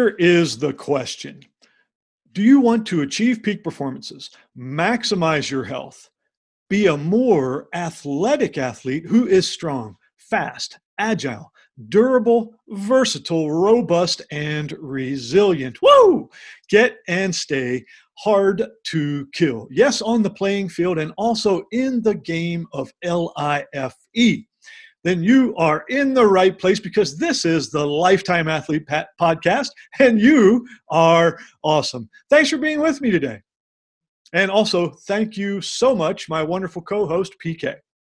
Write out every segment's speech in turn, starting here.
Here is the question. Do you want to achieve peak performances, maximize your health, be a more athletic athlete who is strong, fast, agile, durable, versatile, robust, and resilient? Woo! Get and stay hard to kill. Yes, on the playing field and also in the game of LIFE. Then you are in the right place, because this is the Lifetime Athlete Podcast, and you are awesome. Thanks for being with me today. And also, thank you so much, my wonderful co-host, PK.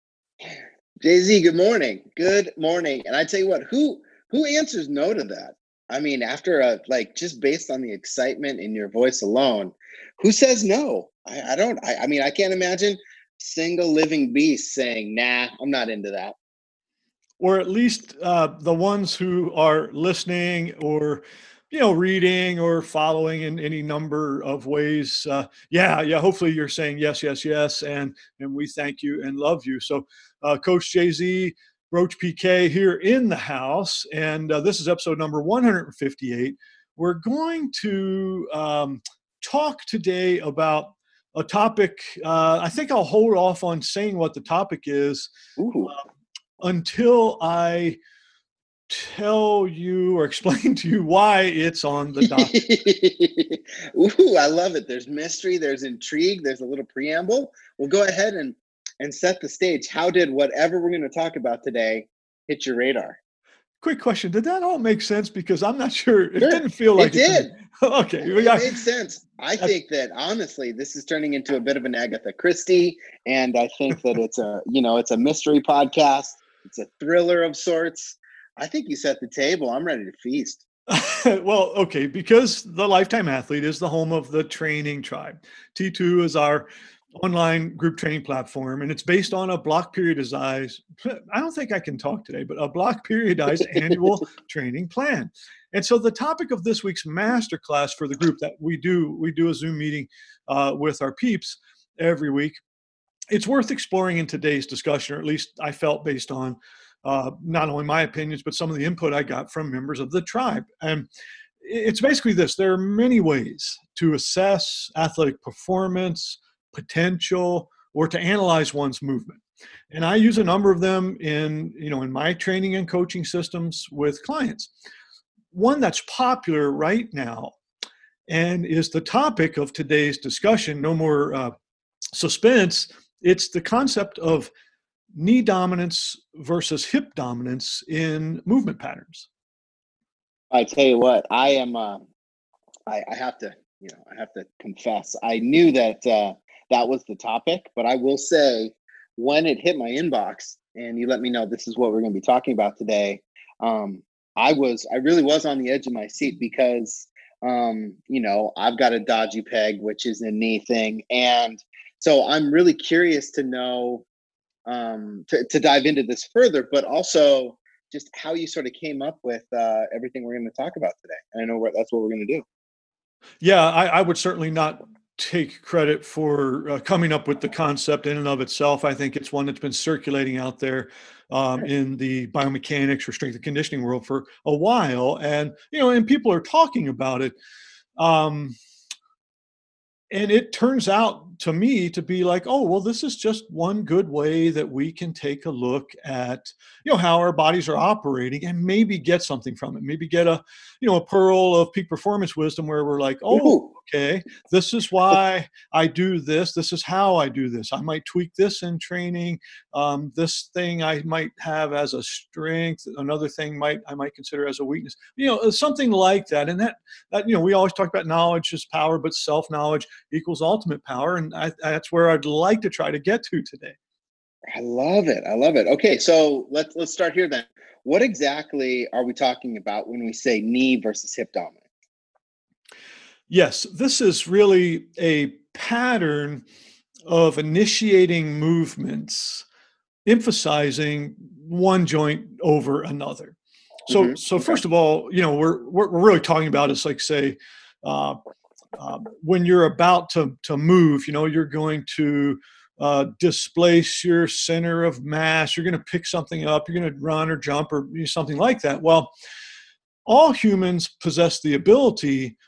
JZ, good morning. Good morning. And I tell you what, who answers no to that? I mean, after just based on the excitement in your voice alone, who says no? I mean, I can't imagine single living beast saying, nah, I'm not into that. Or at least the ones who are listening or, reading or following in any number of ways. Hopefully you're saying yes, yes, yes. And we thank you and love you. So Coach JZ, Roach PK here in the house. And this is episode number 158. We're going to talk today about a topic. I think I'll hold off on saying what the topic is. Until I tell you or explain to you why it's on the docket. Ooh, I love it. There's mystery, there's intrigue, there's a little preamble. We'll go ahead and set the stage. How did whatever we're going to talk about today hit your radar? Quick question. Did that all make sense? Because I'm not sure. It didn't feel like it did. Okay. It made sense. I think that honestly, this is turning into a bit of an Agatha Christie. And I think that it's a mystery podcast. It's a thriller of sorts. I think you set the table. I'm ready to feast. Well, okay, because the Lifetime Athlete is the home of the Training Tribe. T2 is our online group training platform, and it's based on a block periodized, I don't think I can talk today, but a block periodized annual training plan. And so the topic of this week's masterclass for the group that we do a Zoom meeting with our peeps every week. It's worth exploring in today's discussion, or at least I felt based on not only my opinions, but some of the input I got from members of the tribe. And it's basically this. There are many ways to assess athletic performance, potential, or to analyze one's movement. And I use a number of them in my training and coaching systems with clients. One that's popular right now and is the topic of today's discussion, no more suspense, it's the concept of knee dominance versus hip dominance in movement patterns. I tell you what, I am. I have to confess. I knew that that was the topic, but I will say, when it hit my inbox and you let me know this is what we're going to be talking about today, I really was on the edge of my seat because I've got a dodgy peg, which is a knee thing, and so I'm really curious to know, to dive into this further, but also just how you sort of came up with everything we're going to talk about today. And I know that's what we're going to do. Yeah, I would certainly not take credit for coming up with the concept in and of itself. I think it's one that's been circulating out there in the biomechanics or strength and conditioning world for a while. And, and people are talking about it. And it turns out to me to be like, oh, well, this is just one good way that we can take a look at, how our bodies are operating and maybe get something from it. Maybe get a pearl of peak performance wisdom where we're like, oh, okay, this is why I do this. This is how I do this. I might tweak this in training. This thing I might have as a strength. Another thing I might consider as a weakness. Something like that. And that we always talk about knowledge is power, but self-knowledge equals ultimate power. And that's where I'd like to try to get to today. I love it. Okay, so let's start here then. What exactly are we talking about when we say knee versus hip dominance? Yes, this is really a pattern of initiating movements, emphasizing one joint over another. So first of all, we're really talking about is like, say, when you're about to move, you're going to displace your center of mass. You're going to pick something up. You're going to run or jump or something like that. Well, all humans possess the ability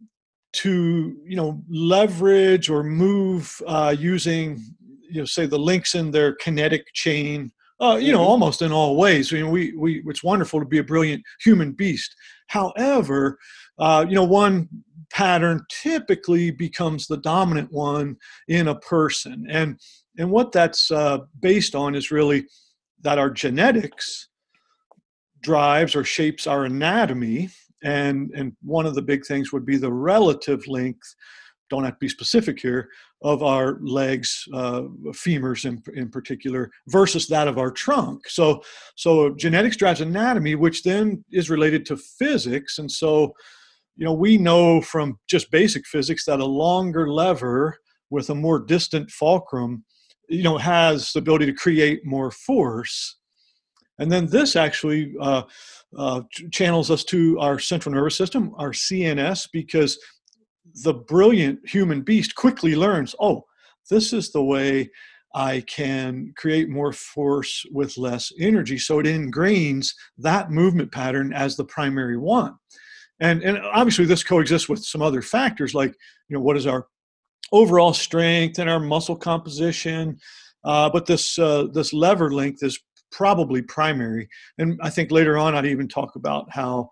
to, leverage or move using, say the links in their kinetic chain, Hmm. almost in all ways. I mean, it's wonderful to be a brilliant human beast. However, one pattern typically becomes the dominant one in a person. And what that's based on is really that our genetics drives or shapes our anatomy. And one of the big things would be the relative length, don't have to be specific here, of our legs, femurs in particular, versus that of our trunk. So genetics drives anatomy, which then is related to physics. And so, we know from just basic physics that a longer lever with a more distant fulcrum, has the ability to create more force. And then this actually channels us to our central nervous system, our CNS, because the brilliant human beast quickly learns, oh, this is the way I can create more force with less energy. So it ingrains that movement pattern as the primary one. And obviously this coexists with some other factors like, what is our overall strength and our muscle composition. But this lever length is probably primary. And I think later on I'd even talk about how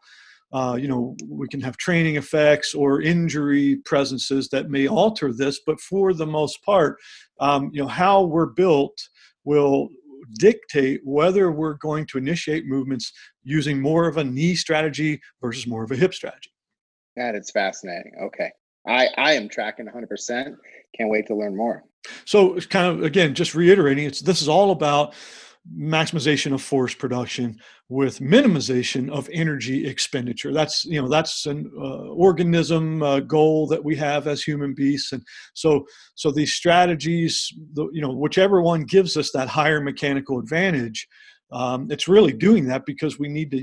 we can have training effects or injury presences that may alter this. But for the most part, how we're built will dictate whether we're going to initiate movements using more of a knee strategy versus more of a hip strategy. That is fascinating. Okay. I am tracking 100%. Can't wait to learn more. So it's kind of, again, just reiterating, this is all about maximization of force production with minimization of energy expenditure. That's an organism goal that we have as human beings. And so these strategies, whichever one gives us that higher mechanical advantage, it's really doing that because we need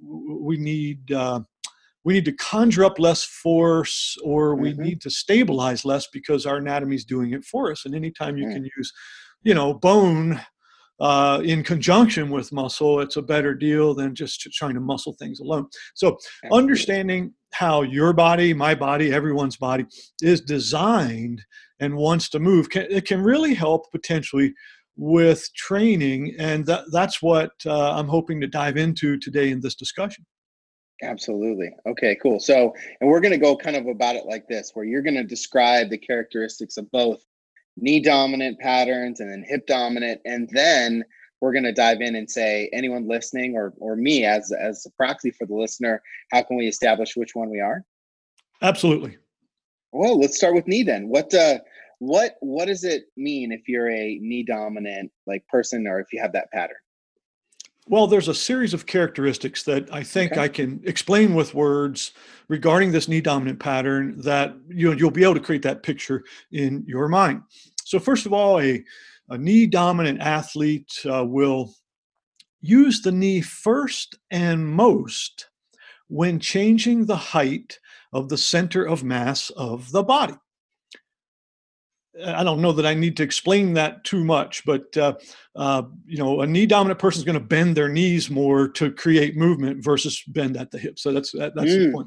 to conjure up less force, or we Hmm. need to stabilize less because our anatomy is doing it for us. And anytime you Mm, can use, bone in conjunction with muscle, it's a better deal than just trying to muscle things alone. So absolutely. understanding how your body, my body, everyone's body is designed and wants to move, it can really help potentially with training. And that's what I'm hoping to dive into today in this discussion. Absolutely. Okay, cool. So, and we're going to go kind of about it like this, where you're going to describe the characteristics of both knee dominant patterns and then hip dominant. And then we're going to dive in and say, anyone listening or me as a proxy for the listener, how can we establish which one we are? Absolutely. Well, let's start with knee then. What does it mean if you're a knee dominant like person or if you have that pattern? Well, there's a series of characteristics that I think Okay. I can explain with words regarding this knee dominant pattern that you'll be able to create that picture in your mind. So first of all, a knee dominant athlete will use the knee first and most when changing the height of the center of mass of the body. I don't know that I need to explain that too much, but a knee dominant person is going to bend their knees more to create movement versus bend at the hip. So that's the Mm, point.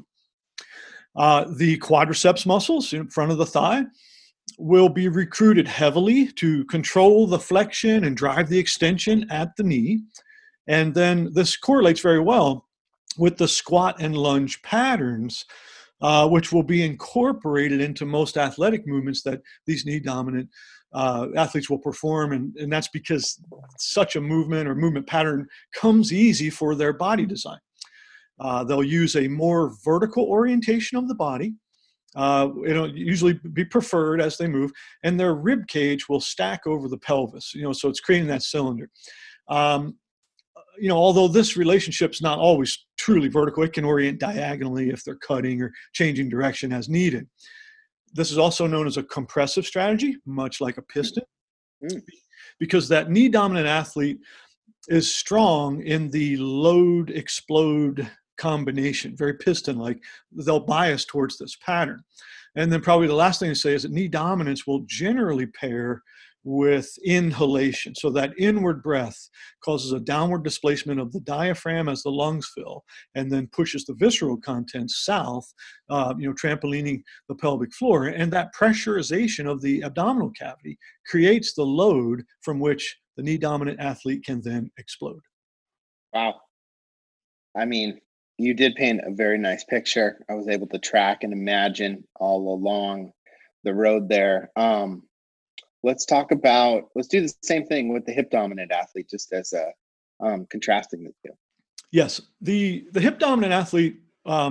The quadriceps muscles in front of the thigh will be recruited heavily to control the flexion and drive the extension at the knee. And then this correlates very well with the squat and lunge patterns, which will be incorporated into most athletic movements that these knee dominant athletes will perform. And that's because such a movement or movement pattern comes easy for their body design. They'll use a more vertical orientation of the body. It'll usually be preferred as they move, and their rib cage will stack over the pelvis. So it's creating that cylinder. Um, although this relationship's not always truly vertical, it can orient diagonally if they're cutting or changing direction as needed. This is also known as a compressive strategy, much like a mm, piston, mm. because that knee dominant athlete is strong in the load explode combination, very piston like. They'll bias towards this pattern. And then probably the last thing to say is that knee dominance will generally pair with inhalation. So that inward breath causes a downward displacement of the diaphragm as the lungs fill, and then pushes the visceral contents south, trampolining the pelvic floor. And that pressurization of the abdominal cavity creates the load from which the knee dominant athlete can then explode. Wow. I mean, you did paint a very nice picture. I was able to track and imagine all along the road there. Let's do the same thing with the hip dominant athlete, just as a contrasting the two. Yes, the hip dominant athlete,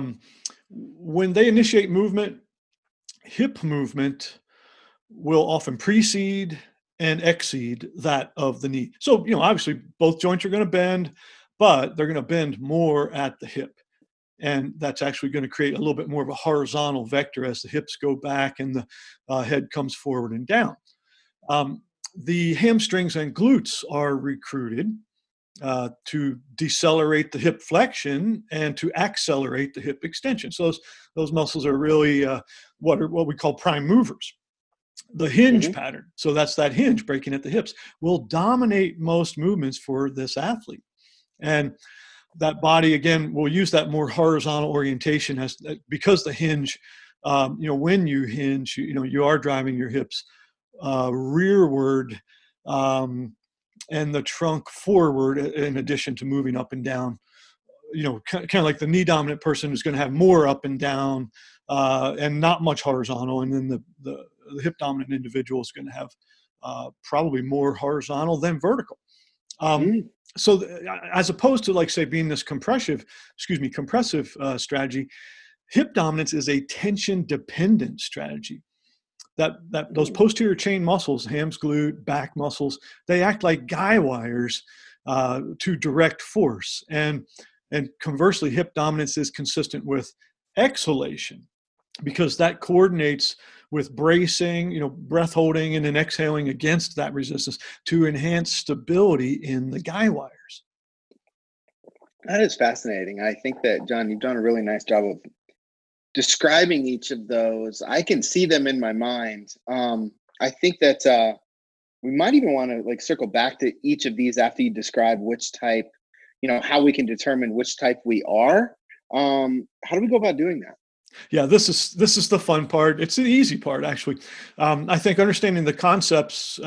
when they initiate movement, hip movement will often precede and exceed that of the knee. So, obviously both joints are going to bend, but they're going to bend more at the hip. And that's actually going to create a little bit more of a horizontal vector as the hips go back and the head comes forward and down. The hamstrings and glutes are recruited to decelerate the hip flexion and to accelerate the hip extension. So those muscles are really what we call prime movers. The hinge pattern, so that's that hinge breaking at the hips, will dominate most movements for this athlete. And that body, again, will use that more horizontal orientation because the hinge, when you hinge, you are driving your hips rearward and the trunk forward, in addition to moving up and down. Kind of like the knee dominant person is going to have more up and down and not much horizontal, and then the hip dominant individual is going to have probably more horizontal than vertical. So as opposed to, like, say, being this compressive strategy, hip dominance is a tension dependent strategy. That those posterior chain muscles, hams, glute, back muscles, they act like guy wires to direct force. And conversely, hip dominance is consistent with exhalation, because that coordinates with bracing, breath holding, and then exhaling against that resistance to enhance stability in the guy wires. That is fascinating. I think that, John, you've done a really nice job of describing each of those. I can see them in my mind. I think that we might even want to circle back to each of these after you describe which type, how we can determine which type we are. How do we go about doing that? Yeah, this is the fun part. It's the easy part, actually. I think understanding the concepts,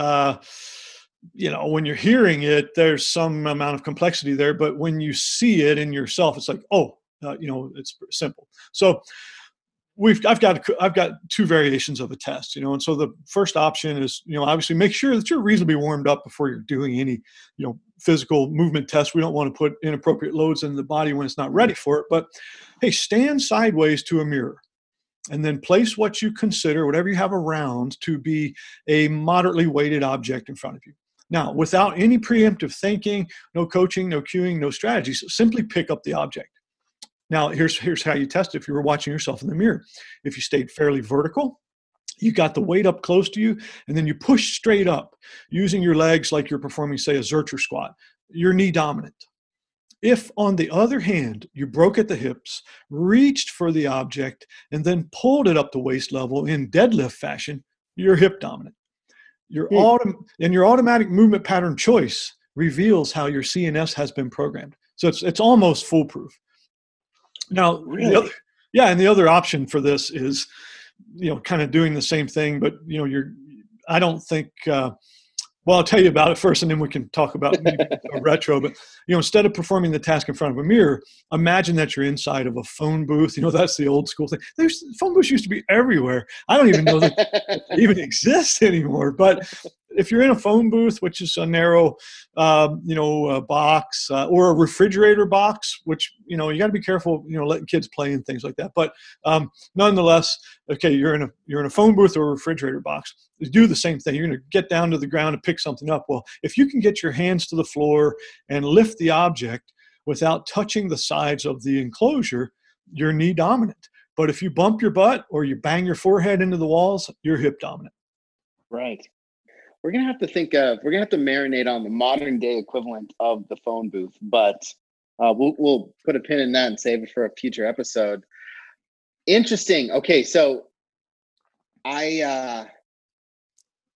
when you're hearing it, there's some amount of complexity there, but when you see it in yourself, it's like, it's simple. So I've got two variations of a test, and so the first option is, obviously make sure that you're reasonably warmed up before you're doing any, physical movement test. We don't want to put inappropriate loads in the body when it's not ready for it. But hey, stand sideways to a mirror and then place what you consider, whatever you have around, to be a moderately weighted object in front of you. Now, without any preemptive thinking, no coaching, no cueing, no strategies, simply pick up the object. Now, here's how you test it if you were watching yourself in the mirror. If you stayed fairly vertical, you got the weight up close to you, and then you push straight up using your legs like you're performing, say, a Zercher squat. You're knee dominant. If, on the other hand, you broke at the hips, reached for the object, and then pulled it up to waist level in deadlift fashion, you're hip dominant. Your automatic movement pattern choice reveals how your CNS has been programmed. So it's almost foolproof. Now, really? the other option for this is, kind of doing the same thing, but I don't think. Well, I'll tell you about it first, and then we can talk about maybe a retro. But instead of performing the task in front of a mirror, imagine that you're inside of a phone booth. That's the old school thing. Phone booths used to be everywhere. I don't even know that they even exist anymore. But if you're in a phone booth, which is a narrow, box, or a refrigerator box, which you got to be careful, letting kids play and things like that. But nonetheless, okay, you're in a phone booth or a refrigerator box. Do the same thing. You're going to get down to the ground and pick something up. Well, if you can get your hands to the floor and lift the object without touching the sides of the enclosure, you're knee dominant. But if you bump your butt or you bang your forehead into the walls, you're hip dominant. Right. We're going to have to marinate on the modern day equivalent of the phone booth, but we'll put a pin in that and save it for a future episode. Interesting. Okay. So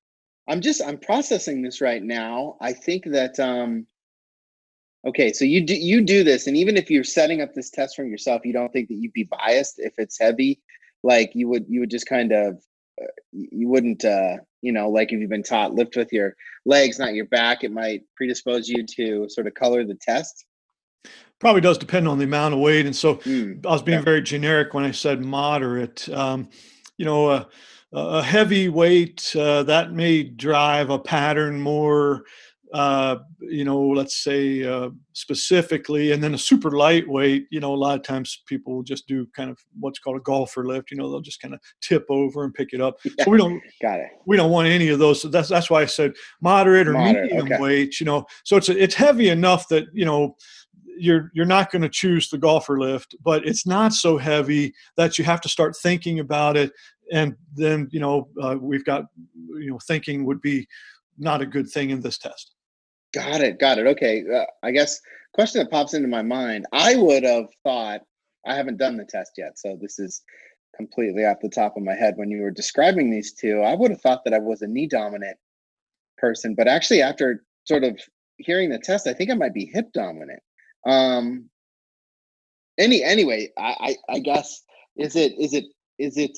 I'm processing this right now. I think that okay, so you do this, and even if you're setting up this test from yourself, you don't think that you'd be biased if it's heavy, like you would just kind of you wouldn't like if you've been taught lift with your legs, not your back, it might predispose you to sort of color the test. Probably does depend on the amount of weight, and so I was being Okay. very generic when I said moderate. You know, a heavy weight that may drive a pattern more. Let's say specifically, and then a super lightweight. A lot of times people will just do kind of what's called a golfer lift. They'll just kind of tip over and pick it up. Yeah, So got it. we don't want any of those. So that's why I said moderate or Moderate. medium Okay. weight. So it's heavy enough that you're not going to choose the golfer lift, but it's not so heavy that you have to start thinking about it. And then we've got thinking would be not a good thing in this test. Got it. Got it. Okay. I guess question that pops into my mind. I would have thought, I haven't done the test yet, so this is completely off the top of my head. When you were describing these two, I would have thought that I was a knee dominant person, but actually, after sort of hearing the test, I think I might be hip dominant. Um. Anyway, I guess is it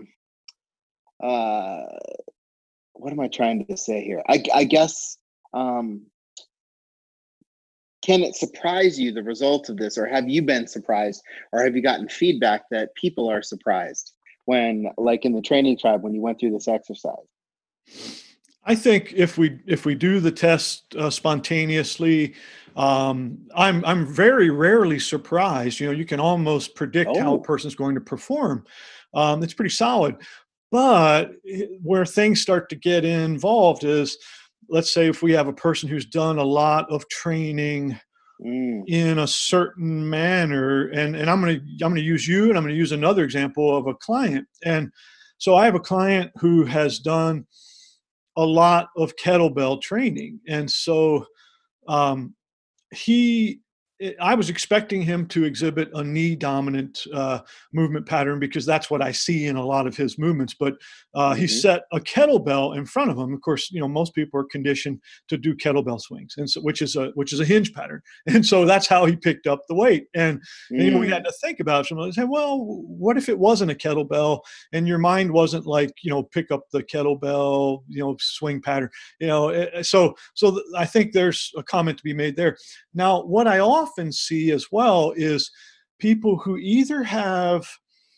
uh what am I trying to say here? I guess um can it surprise you, the result of this, or have you been surprised, or have you gotten feedback that people are surprised when, like in the training tribe, when you went through this exercise? I think if we do the test spontaneously, I'm very rarely surprised. You can almost predict how a Oh, person's going to perform. It's pretty solid. But where things start to get involved is, let's say, if we have a person who's done a lot of training mm, in a certain manner, and I'm gonna use you, and I'm gonna use another example of a client. And so I have a client who has done a lot of kettlebell training, and so um, he I was expecting him to exhibit a knee dominant movement pattern because that's what I see in a lot of his movements. But he hmm, set a kettlebell in front of him. Of course, most people are conditioned to do kettlebell swings, and so, which is a hinge pattern. And so that's how he picked up the weight. And we had mm, to think about it. Say, well, what if it wasn't a kettlebell, and your mind wasn't like pick up the kettlebell swing pattern. I think there's a comment to be made there. Now, what I often see as well is people who either have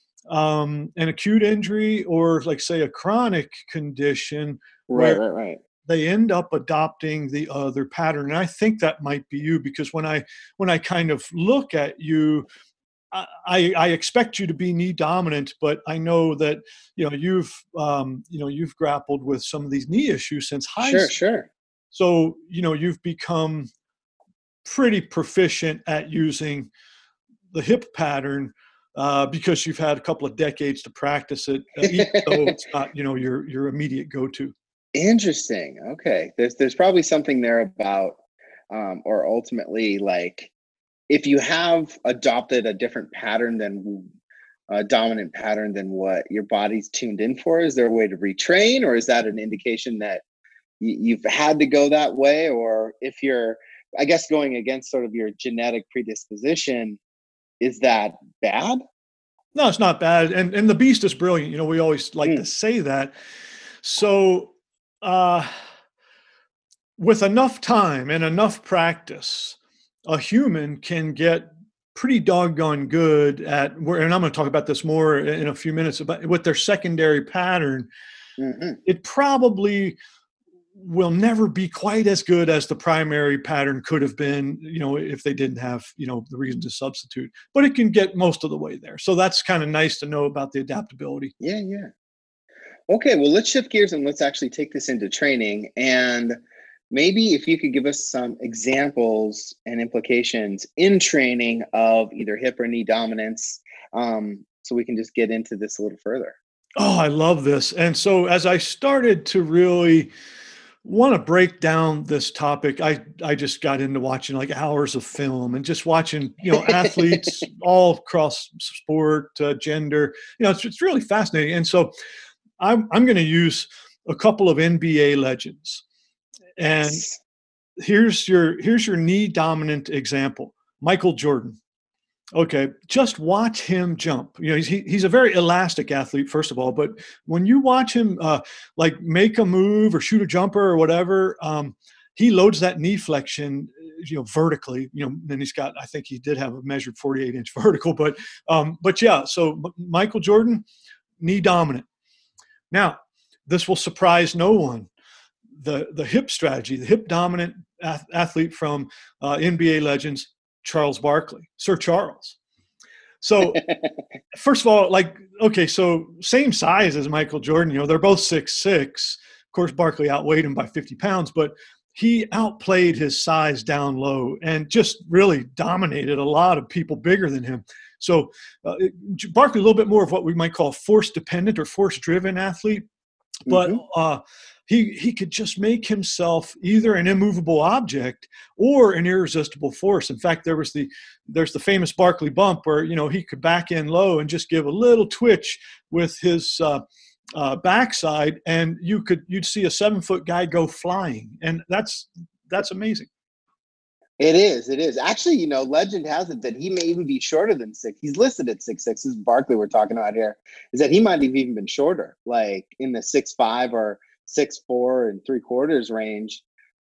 an acute injury or, like, say, a chronic condition right, where right, right. they end up adopting the other pattern. And I think that might be you, because when I kind of look at you, I expect you to be knee dominant, but I know that you've grappled with some of these knee issues since high Sure, school. sure. So you've become pretty proficient at using the hip pattern because you've had a couple of decades to practice it, even though it's not your immediate go-to. Interesting. Okay. There's probably something there about or ultimately, like, if you have adopted a different pattern than a dominant pattern than what your body's tuned in for, is there a way to retrain, or is that an indication that you've had to go that way? Or if you're, I guess, going against sort of your genetic predisposition, is that bad? No, it's not bad, and the beast is brilliant. We always like to Mm, say that. So, uh, with enough time and enough practice, a human can get pretty doggone good at where, and I'm going to talk about this more in a few minutes, about with their secondary pattern. hmm. It probably will never be quite as good as the primary pattern could have been, if they didn't have, the reason to substitute, but it can get most of the way there. So that's kind of nice to know about the adaptability. Yeah, yeah. Okay, well, let's shift gears and let's actually take this into training. And maybe if you could give us some examples and implications in training of either hip or knee dominance, so we can just get into this a little further. Oh, I love this. And so as I started to really want to break down this topic, I just got into watching like hours of film and just watching athletes all across sport, gender. It's really fascinating. And so I'm going to use a couple of NBA legends. And Yes. here's your knee dominant example, Michael Jordan. Okay, just watch him jump. You know, he's a very elastic athlete, first of all. But when you watch him, like make a move or shoot a jumper or whatever, he loads that knee flexion, vertically. You know, and I think he did have a measured 48-inch vertical. But yeah. So Michael Jordan, knee dominant. Now, this will surprise no one. The hip strategy, the hip dominant athlete from NBA legends, Charles Barkley, Sir Charles. So first of all, okay, so same size as Michael Jordan, they're both 6'6". Of course, Barkley outweighed him by 50 pounds, but he outplayed his size down low and just really dominated a lot of people bigger than him. So Barkley, a little bit more of what we might call force dependent or force driven athlete, but he could just make himself either an immovable object or an irresistible force. In fact, there's the famous Barkley bump where he could back in low and just give a little twitch with his backside, and you'd see a 7-foot guy go flying, and that's amazing. It is. Actually, legend has it that he may even be shorter than 6. He's listed at 6'6". This is Barkley we're talking about here, is that he might have even been shorter, like in the 6'5" or 6'4" and 3/4 range.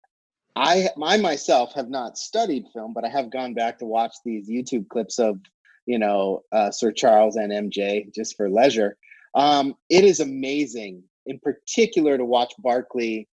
I myself have not studied film, but I have gone back to watch these YouTube clips of, Sir Charles and MJ just for leisure. It is amazing, in particular, to watch Barkley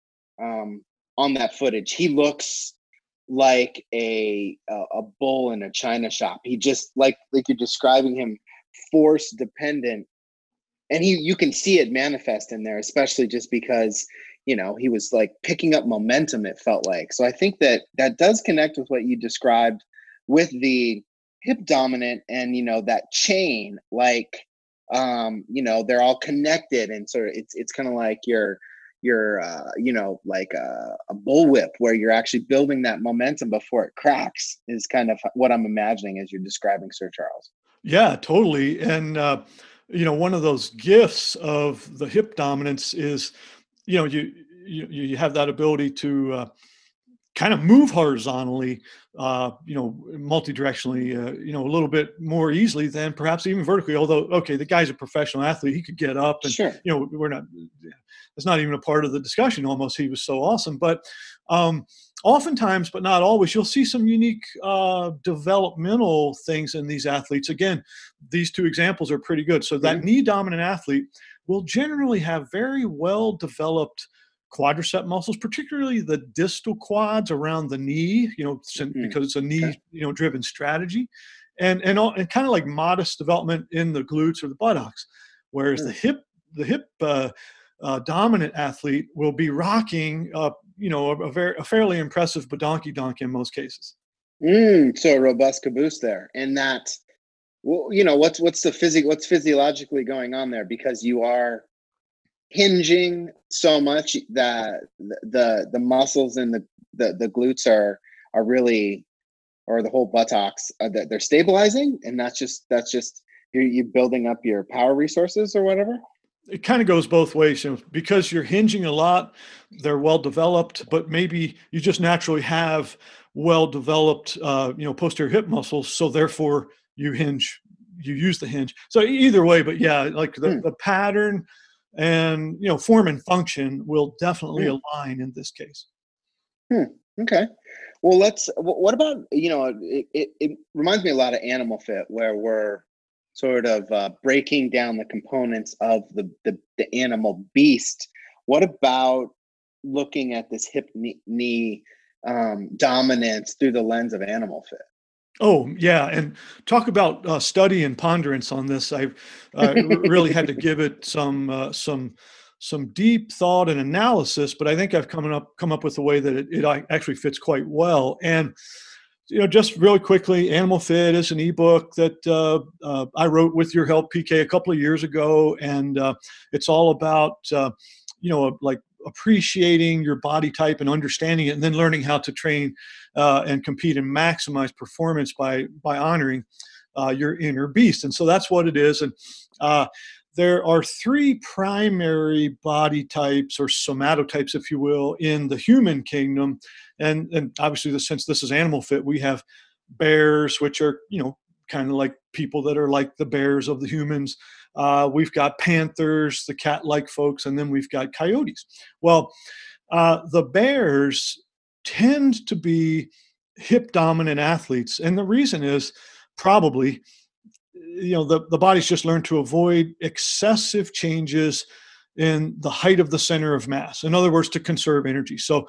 on that footage. He looks like a bull in a china shop. He just like you're describing him, force dependent, and you can see it manifest in there, especially just because he was like picking up momentum, it felt like. So I think that does connect with what you described with the hip dominant and that chain, like they're all connected, and sort of it's kind of like you're like a bullwhip where you're actually building that momentum before it cracks, is kind of what I'm imagining as you're describing Sir Charles. Yeah, totally. And one of those gifts of the hip dominance is you have that ability to kind of move horizontally, multi-directionally, a little bit more easily than perhaps even vertically. Although, okay, the guy's a professional athlete; he could get up, and Sure. we're not. It's not even a part of the discussion. Almost, he was so awesome. But oftentimes, but not always, you'll see some unique developmental things in these athletes. Again, these two examples are pretty good. So that knee dominant athlete will generally have very well developed quadricep muscles, particularly the distal quads around the knee, because it's a knee, driven strategy, and kind of like modest development in the glutes or the buttocks, whereas the hip dominant athlete will be rocking a fairly impressive badonkey donk in most cases. So a robust caboose there, and that, what's physiologically going on there, because you are hinging so much that the muscles and the glutes are really, or the whole buttocks, that they're stabilizing, and that's just you building up your power resources or whatever. It kind of goes both ways, because you're hinging a lot, they're well developed, but maybe you just naturally have well developed posterior hip muscles, so therefore you use the hinge. So either way, but yeah, like the pattern and form and function will definitely align in this case. Okay. Well, what about, it reminds me a lot of Animal Fit, where we're sort of breaking down the components of the animal beast. What about looking at this hip knee dominance through the lens of Animal Fit? Oh, yeah. And talk about study and ponderance on this. I really had to give it some deep thought and analysis, but I think I've come up with a way that it actually fits quite well. And just really quickly, Animal Fit is an ebook that I wrote with your help, PK, a couple of years ago, and it's all about like appreciating your body type and understanding it, and then learning how to train and compete and maximize performance by honoring your inner beast. And so that's what it is. And there are three primary body types or somatotypes, if you will, in the human kingdom. And obviously, since this is Animal Fit, we have bears, which are, kind of like people that are like the bears of the humans. We've got panthers, the cat-like folks, and then we've got coyotes. Well, the bears tend to be hip dominant athletes. And the reason is probably, the body's just learned to avoid excessive changes in the height of the center of mass. In other words, to conserve energy. So,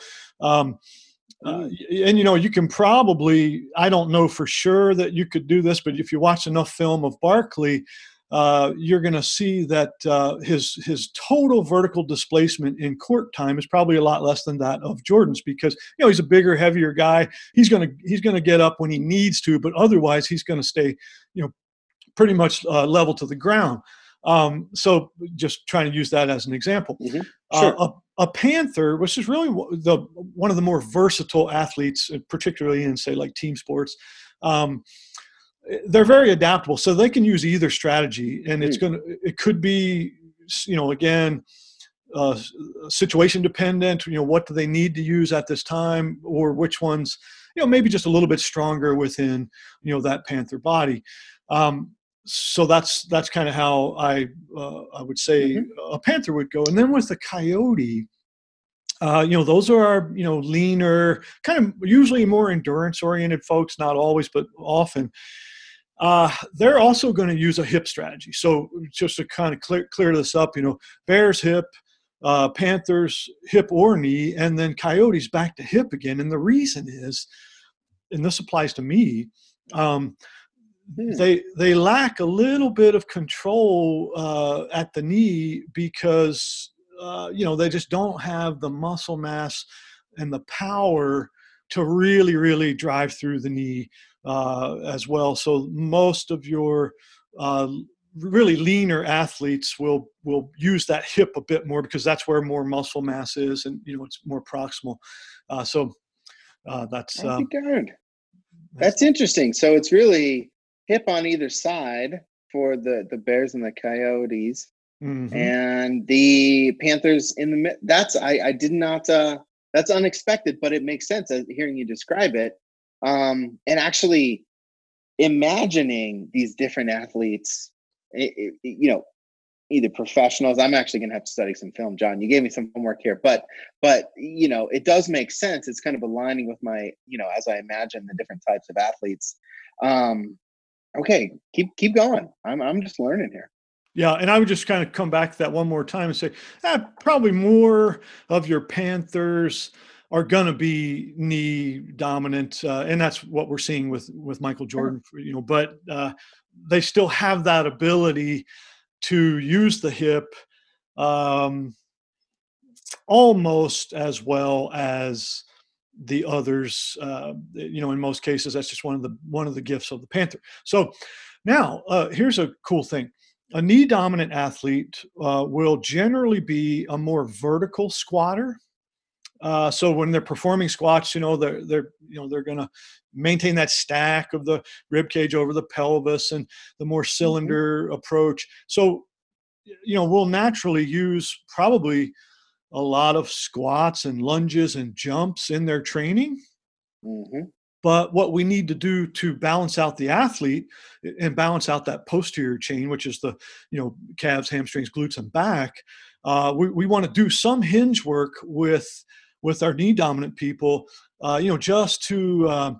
and you can probably, I don't know for sure that you could do this, but if you watch enough film of Barkley, you're going to see that his total vertical displacement in court time is probably a lot less than that of Jordan's, because he's a bigger, heavier guy. He's going to get up when he needs to, but otherwise he's going to stay pretty much level to the ground. So just trying to use that as an example. Mm-hmm. Sure. A panther, which is really one of the more versatile athletes, particularly in, say, like team sports, they're very adaptable, so they can use either strategy, and it could be, again, situation dependent. What do they need to use at this time, or which ones, maybe just a little bit stronger within, that panther body. So that's kind of how I would say a panther would go. And then with the coyote, those are our, leaner, kind of usually more endurance oriented folks, not always, but often. They're also going to use a hip strategy. So just to kind of clear this up, bears hip, panthers hip or knee, and then coyotes back to hip again. And the reason is, and this applies to me, they lack a little bit of control at the knee because they just don't have the muscle mass and the power to really, really drive through the knee as well. So most of your really leaner athletes will use that hip a bit more because that's where more muscle mass is, and it's more proximal. So that's that's interesting. So it's really hip on either side for the bears and the coyotes, and the panthers in the mid. I did not. That's unexpected, but it makes sense hearing you describe it. And actually imagining these different athletes, either professionals. I'm actually going to have to study some film, John. You gave me some homework here, but it does make sense. It's kind of aligning with my, as I imagine the different types of athletes. Okay, keep going. I'm just learning here. Yeah, and I would just kind of come back to that one more time and say, probably more of your panthers are going to be knee dominant, and that's what we're seeing with Michael Jordan. But they still have that ability to use the hip almost as well as the others. In most cases, that's just one of the gifts of the panther. So now here's a cool thing. A knee dominant athlete will generally be a more vertical squatter. So when they're performing squats, they're going to maintain that stack of the rib cage over the pelvis and the more cylinder approach. So, we'll naturally use probably a lot of squats and lunges and jumps in their training. But what we need to do to balance out the athlete and balance out that posterior chain, which is the, calves, hamstrings, glutes, and back, we want to do some hinge work with our knee dominant people, just to,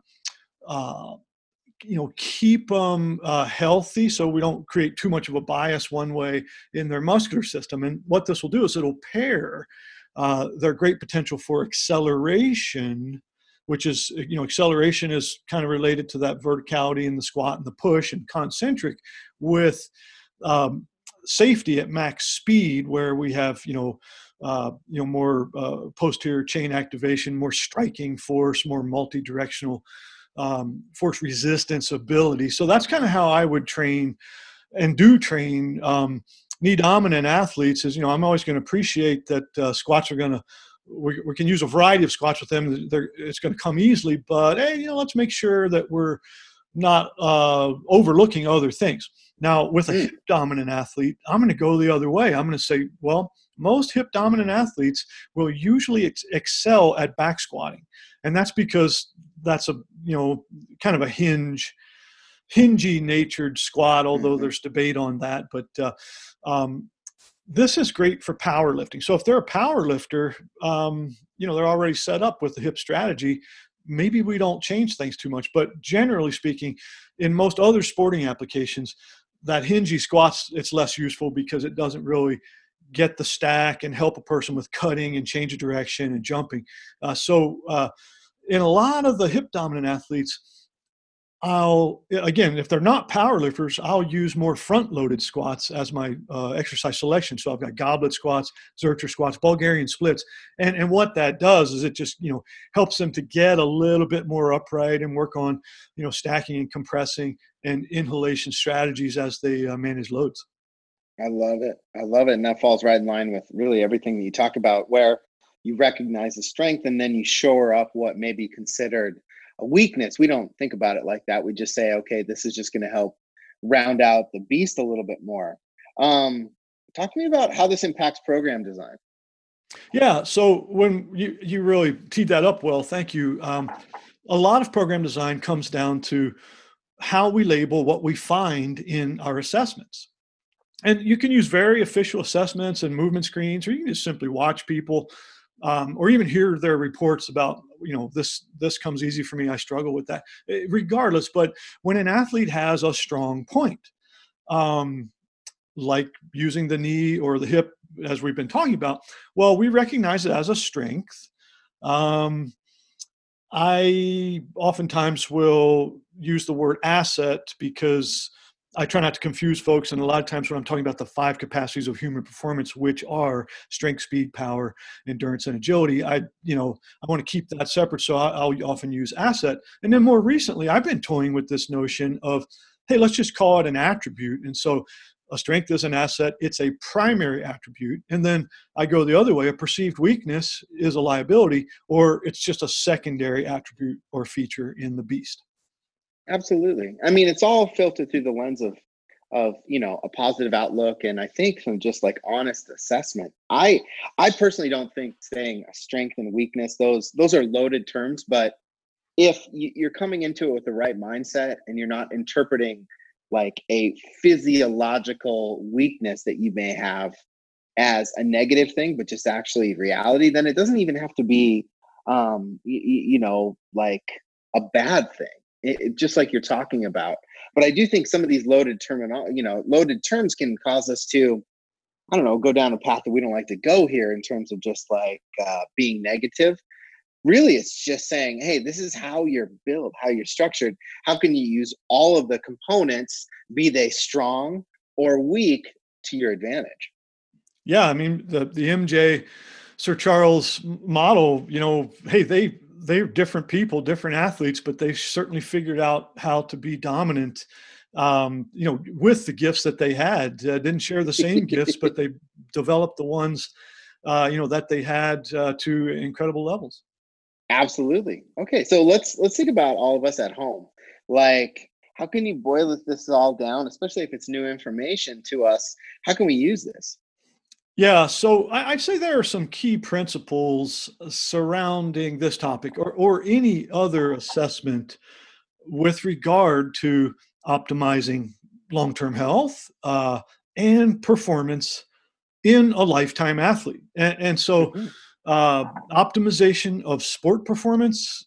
keep them healthy so we don't create too much of a bias one way in their muscular system. And what this will do is it'll pair their great potential for acceleration, which is, acceleration is kind of related to that verticality in the squat and the push, and concentric with safety at max speed, where we have, more posterior chain activation, more striking force, more multi-directional force resistance ability. So that's kind of how I would train and do train knee dominant athletes. Is, I'm always going to appreciate that squats are going to, we can use a variety of squats with them. It's going to come easily, but hey, let's make sure that we're not overlooking other things. Now, with a Mm. hip dominant athlete, I'm going to go the other way. I'm going to say, well, most hip dominant athletes will usually excel at back squatting. And that's because that's a, kind of a hingy natured squat, although Hmm. there's debate on that. But um, this is great for powerlifting. So if they're a power lifter, they're already set up with the hip strategy. Maybe we don't change things too much, but generally speaking, in most other sporting applications, that hingy squats, it's less useful because it doesn't really get the stack and help a person with cutting and change of direction and jumping. So in a lot of the hip dominant athletes, if they're not power lifters, I'll use more front loaded squats as my exercise selection. So I've got goblet squats, Zercher squats, Bulgarian splits. And what that does is it just, helps them to get a little bit more upright and work on, stacking and compressing and inhalation strategies as they manage loads. I love it. I love it. And that falls right in line with really everything that you talk about, where you recognize the strength and then you shore up what may be considered a weakness. We don't think about it like that. We just say, okay, this is just going to help round out the beast a little bit more. Um, Talk to me about how this impacts program design. Yeah. So when you really teed that up well, thank you. A lot of program design comes down to how we label what we find in our assessments. And you can use very official assessments and movement screens, or you can just simply watch people, or even hear their reports about, this comes easy for me, I struggle with that. Regardless, but when an athlete has a strong point, um, like using the knee or the hip, as we've been talking about, well, we recognize it as a strength. Um, I oftentimes will use the word asset because I try not to confuse folks. And a lot of times when I'm talking about the five capacities of human performance, which are strength, speed, power, endurance, and agility, I want to keep that separate. So I'll often use asset. And then more recently, I've been toying with this notion of, hey, let's just call it an attribute. And so a strength is an asset. It's a primary attribute. And then I go the other way. A perceived weakness is a liability, or it's just a secondary attribute or feature in the beast. Absolutely. I mean, it's all filtered through the lens of a positive outlook, and I think from just like honest assessment. I personally don't think saying a strength and weakness, those are loaded terms, but if you're coming into it with the right mindset and you're not interpreting like a physiological weakness that you may have as a negative thing, but just actually reality, then it doesn't even have to be, like a bad thing. Just like you're talking about. But I do think some of these loaded terms can cause us to, I don't know, go down a path that we don't like to go here in terms of just like being negative. Really, it's just saying, hey, this is how you're built, how you're structured. How can you use all of the components, be they strong or weak, to your advantage? Yeah, I mean the MJ Sir Charles model, hey, they're different people, different athletes, but they certainly figured out how to be dominant. With the gifts that they had, didn't share the same gifts, but they developed the ones, that they had to incredible levels. Absolutely. Okay, so let's think about all of us at home. Like, how can you boil this all down, especially if it's new information to us? How can we use this? Yeah, so I'd say there are some key principles surrounding this topic or any other assessment with regard to optimizing long term health and performance in a lifetime athlete. And so, Hmm. optimization of sport performance,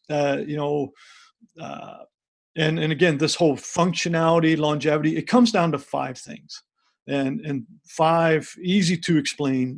uh, and again, this whole functionality, longevity, it comes down to five things. And five easy to explain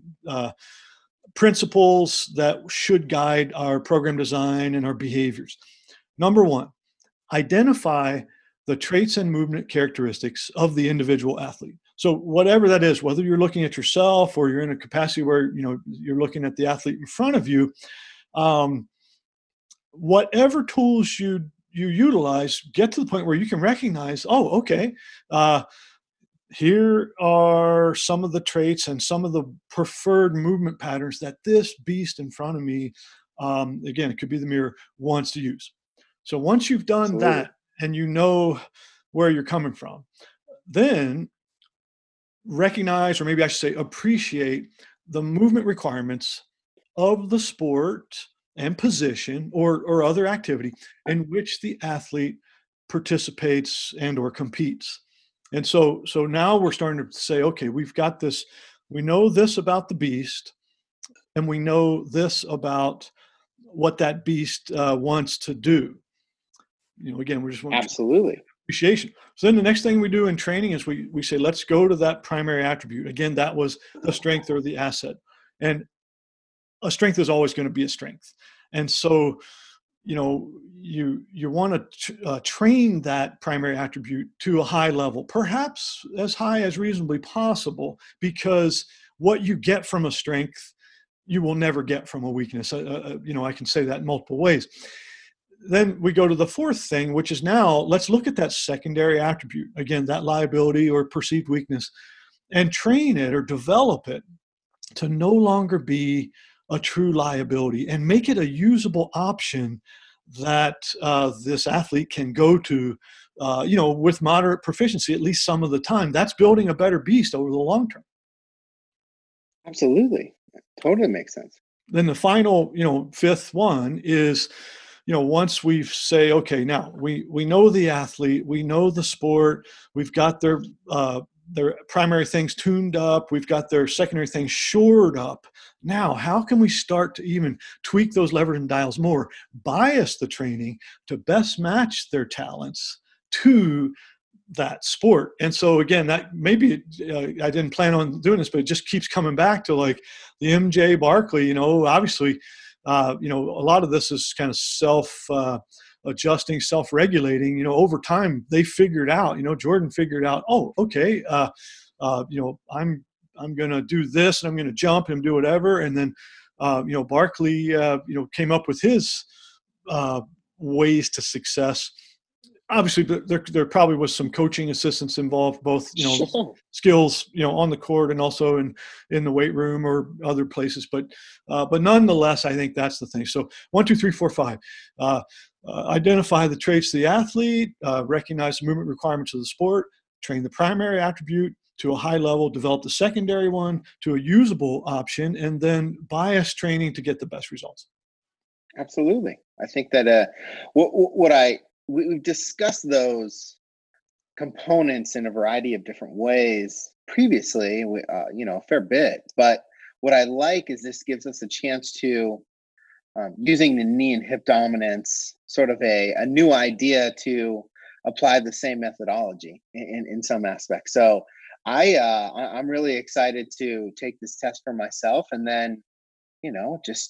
principles that should guide our program design and our behaviors. Number one, identify the traits and movement characteristics of the individual athlete. So whatever that is, whether you're looking at yourself or you're in a capacity where you're looking at the athlete in front of you, um, whatever tools you utilize, get to the point where you can recognize, oh, okay, uh, here are some of the traits and some of the preferred movement patterns that this beast in front of me, again, it could be the mirror, wants to use. So once you've done Absolutely. that, and you know where you're coming from, then recognize, or maybe I should say appreciate, the movement requirements of the sport and position or other activity in which the athlete participates and or competes. And so now we're starting to say, okay, we've got this, we know this about the beast, and we know this about what that beast wants to do. Again, we're just Absolutely. appreciation. So then the next thing we do in training is we say, let's go to that primary attribute. Again, that was the strength or the asset. And a strength is always going to be a strength. And so, you want to train that primary attribute to a high level, perhaps as high as reasonably possible, because what you get from a strength, you will never get from a weakness. I can say that in multiple ways. Then we go to the fourth thing, which is now let's look at that secondary attribute, again, that liability or perceived weakness, and train it or develop it to no longer be a true liability and make it a usable option that this athlete can go to, with moderate proficiency, at least some of the time. That's building a better beast over the long term. Absolutely. Totally makes sense. Then the final, fifth one is, once we say, okay, now we know the athlete, we know the sport, we've got their primary things tuned up, we've got their secondary things shored up. Now, how can we start to even tweak those levers and dials more, bias the training to best match their talents to that sport? And so again, that maybe I didn't plan on doing this, but it just keeps coming back to like the MJ Barkley, obviously, a lot of this is kind of adjusting, self-regulating. Over time they figured out, Jordan figured out, oh, okay, I'm going to do this and I'm going to jump and do whatever. And then, Barkley, came up with his ways to success. Obviously, there probably was some coaching assistance involved, both Sure. skills on the court and also in the weight room or other places. But nonetheless, I think that's the thing. So 1, 2, 3, 4, 5. Identify the traits of the athlete, recognize the movement requirements of the sport, train the primary attribute to a high level, develop the secondary one to a usable option, and then bias training to get the best results. Absolutely. I think that we've discussed those components in a variety of different ways previously, a fair bit. But what I like is this gives us a chance to, using the knee and hip dominance, sort of a new idea to apply the same methodology in some aspects. So I'm really excited to take this test for myself, and then, just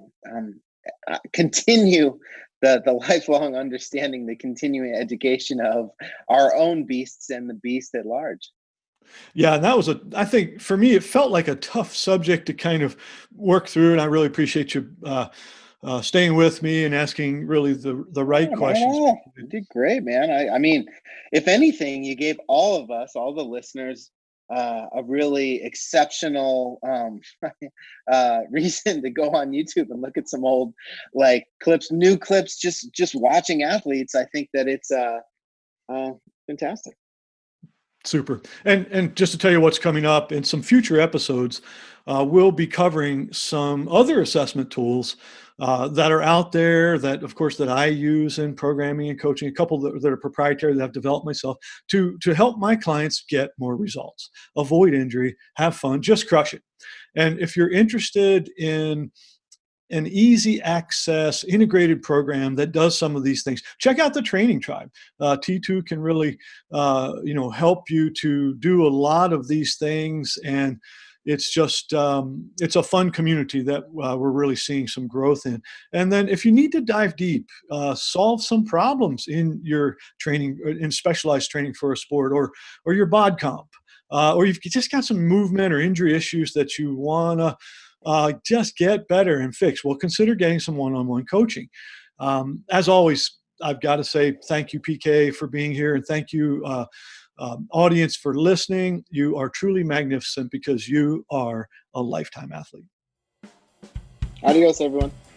continue the lifelong understanding, the continuing education of our own beasts and the beast at large. Yeah, and that was I think for me, it felt like a tough subject to kind of work through, and I really appreciate you staying with me and asking really the right questions. You did great, man. I mean, if anything, you gave all of us, all the listeners, a really exceptional reason to go on YouTube and look at some old clips, new clips, just watching athletes. I think that it's fantastic. Super. And just to tell you what's coming up in some future episodes, we'll be covering some other assessment tools that are out there that, of course, that I use in programming and coaching, a couple that are proprietary that I've developed myself to help my clients get more results, avoid injury, have fun, just crush it. And if you're interested in an easy access integrated program that does some of these things, check out the Training Tribe. T2 can really, help you to do a lot of these things. And it's just, it's a fun community that we're really seeing some growth in. And then if you need to dive deep, solve some problems in your training, in specialized training for a sport or your bod comp, or you've just got some movement or injury issues that you want to just get better and fix, well, consider getting some one-on-one coaching. As always, I've got to say thank you, PK, for being here, and thank you, audience, for listening. You are truly magnificent because you are a lifetime athlete. Adios, everyone.